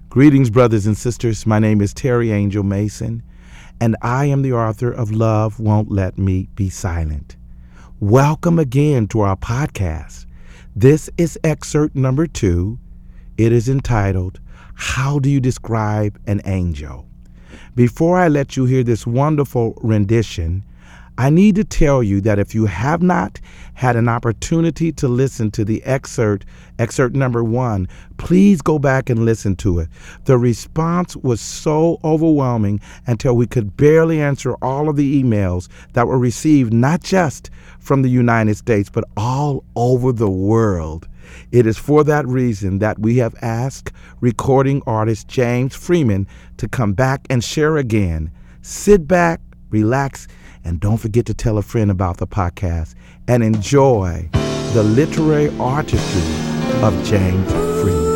Greetings, brothers and sisters. My name is Terry Angel Mason, and I am the author of Love Won't Let Me Be Silent. Welcome again to our podcast. This is excerpt number 2. It is entitled, How Do You Describe an Angel? Before I let you hear this wonderful rendition, I need to tell you that if you have not had an opportunity to listen to the excerpt number 1, please go back and listen to it. The response was so overwhelming until we could barely answer all of the emails that were received, not just from the United States, but all over the world. It is for that reason that we have asked recording artist James Freeman to come back and share again. Sit back, relax, and don't forget to tell a friend about the podcast and enjoy the literary artistry of James Freeman.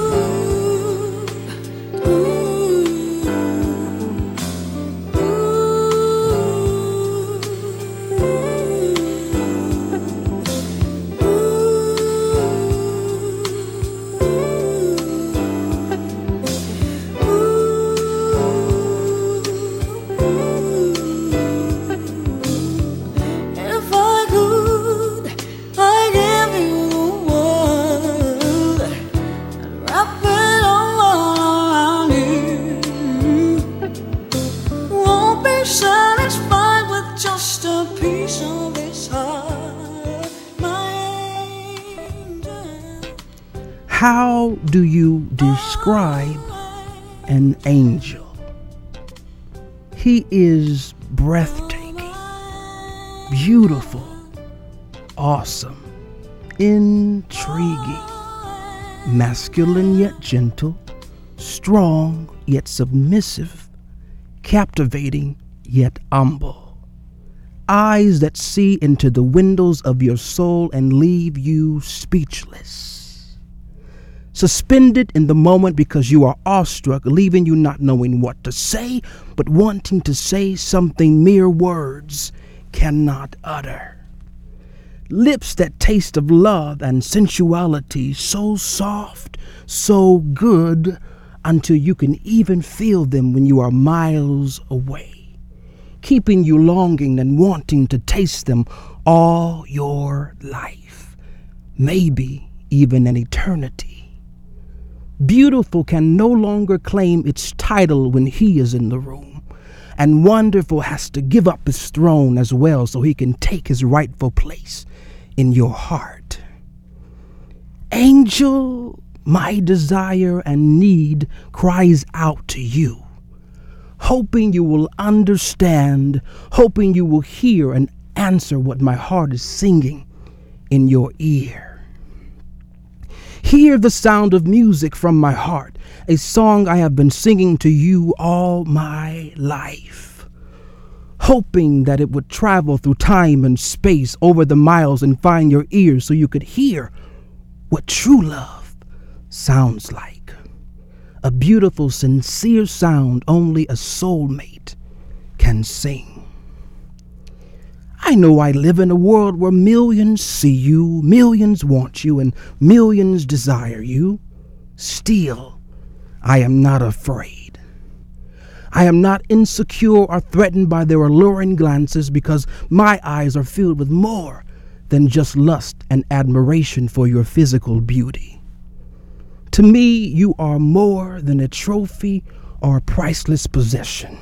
Satisfied with just a piece of this heart, my angel. How do you describe an angel? He is breathtaking, beautiful, awesome, intriguing, masculine yet gentle, strong yet submissive, captivating yet humble. Eyes that see into the windows of your soul and leave you speechless. Suspended in the moment because you are awestruck, leaving you not knowing what to say, but wanting to say something mere words cannot utter. Lips that taste of love and sensuality, so soft, so good, until you can even feel them when you are miles away, keeping you longing and wanting to taste them all your life, maybe even an eternity. Beautiful can no longer claim its title when he is in the room, and wonderful has to give up his throne as well so he can take his rightful place in your heart. Angel, my desire and need cries out to you, hoping you will understand, hoping you will hear and answer what my heart is singing in your ear. Hear the sound of music from my heart, a song I have been singing to you all my life, hoping that it would travel through time and space over the miles and find your ears so you could hear what true love sounds like. A beautiful, sincere sound only a soulmate can sing. I know I live in a world where millions see you, millions want you, and millions desire you. Still, I am not afraid. I am not insecure or threatened by their alluring glances because my eyes are filled with more than just lust and admiration for your physical beauty. To me, you are more than a trophy or a priceless possession.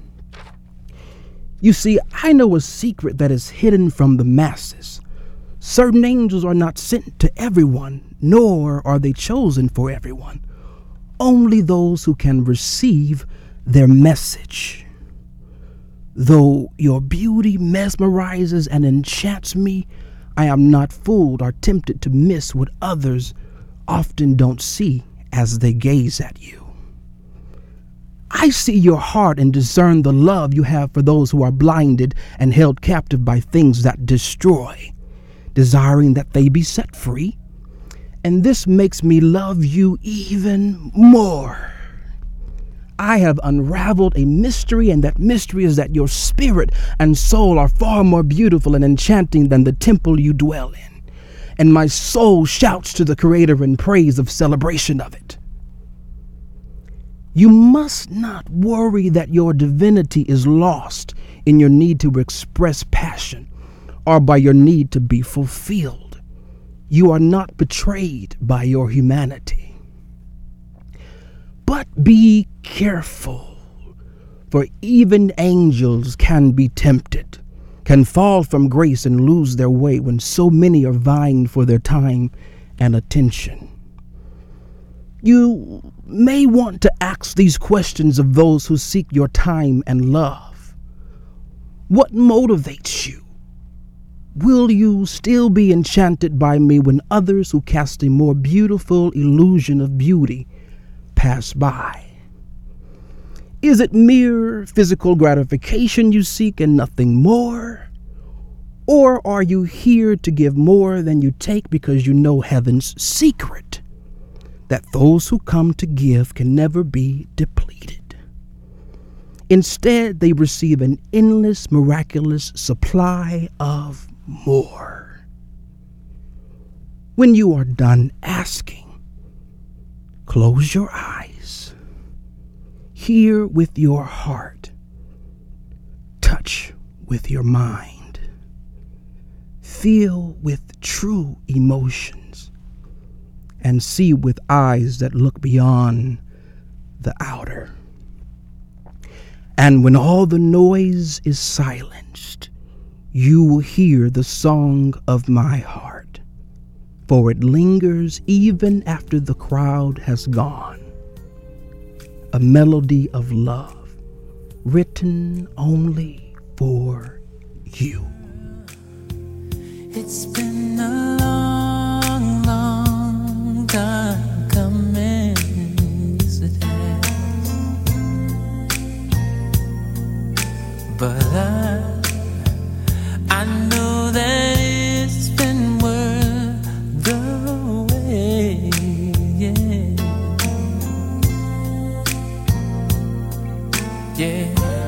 You see, I know a secret that is hidden from the masses. Certain angels are not sent to everyone, nor are they chosen for everyone. Only those who can receive their message. Though your beauty mesmerizes and enchants me, I am not fooled or tempted to miss what others often don't see as they gaze at you. I see your heart and discern the love you have for those who are blinded and held captive by things that destroy, desiring that they be set free. And this makes me love you even more. I have unraveled a mystery, and that mystery is that your spirit and soul are far more beautiful and enchanting than the temple you dwell in. And my soul shouts to the Creator in praise of celebration of it. You must not worry that your divinity is lost in your need to express passion or by your need to be fulfilled. You are not betrayed by your humanity. But be careful, for even angels can be tempted, can fall from grace and lose their way when so many are vying for their time and attention. You may want to ask these questions of those who seek your time and love. What motivates you? Will you still be enchanted by me when others who cast a more beautiful illusion of beauty pass by? Is it mere physical gratification you seek and nothing more? Or are you here to give more than you take because you know heaven's secret, that those who come to give can never be depleted? Instead, they receive an endless, miraculous supply of more. When you are done asking, close your eyes, hear with your heart, touch with your mind, feel with true emotions, and see with eyes that look beyond the outer. And when all the noise is silenced, you will hear the song of my heart, for it lingers even after the crowd has gone. A melody of love written only for you. It's been a long, long time coming, yes it has. But I know that it's been worth the wait, yeah. Yeah.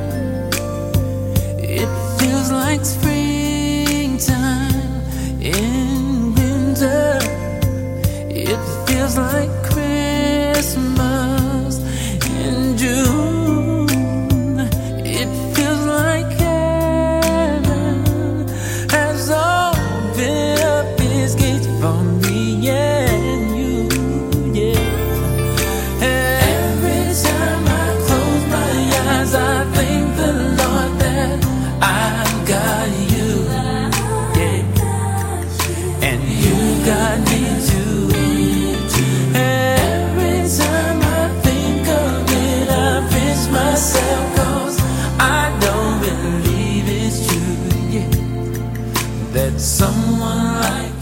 It feels like springtime in winter. It feels like Christmas in June. It feels like heaven has opened up its gates for me and you, yeah. Every time I close my eyes, I thank the Lord that I've got you, yeah. And you got me too. Every time I think of it, I pinch myself, 'cause I don't believe it's true, yeah, that someone like